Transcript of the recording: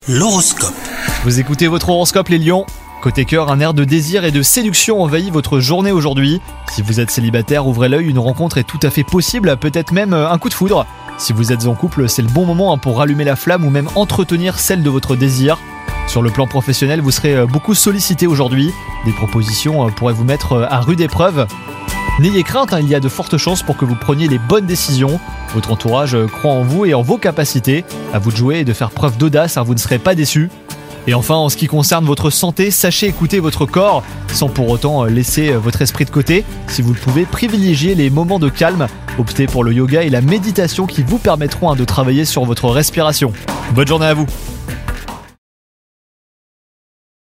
L'horoscope. Vous écoutez votre horoscope les lions. Côté cœur, un air de désir et de séduction envahit votre journée aujourd'hui. Si vous êtes célibataire, ouvrez l'œil, une rencontre est tout à fait possible, peut-être même un coup de foudre. Si vous êtes en couple, c'est le bon moment pour rallumer la flamme ou même entretenir celle de votre désir. Sur le plan professionnel, vous serez beaucoup sollicité aujourd'hui. Des propositions pourraient vous mettre à rude épreuve. N'ayez crainte, il y a de fortes chances pour que vous preniez les bonnes décisions. Votre entourage croit en vous et en vos capacités. À vous de jouer et de faire preuve d'audace, vous ne serez pas déçus. Et enfin, en ce qui concerne votre santé, sachez écouter votre corps, sans pour autant laisser votre esprit de côté. Si vous le pouvez, privilégiez les moments de calme. Optez pour le yoga et la méditation qui vous permettront de travailler sur votre respiration. Bonne journée à vous.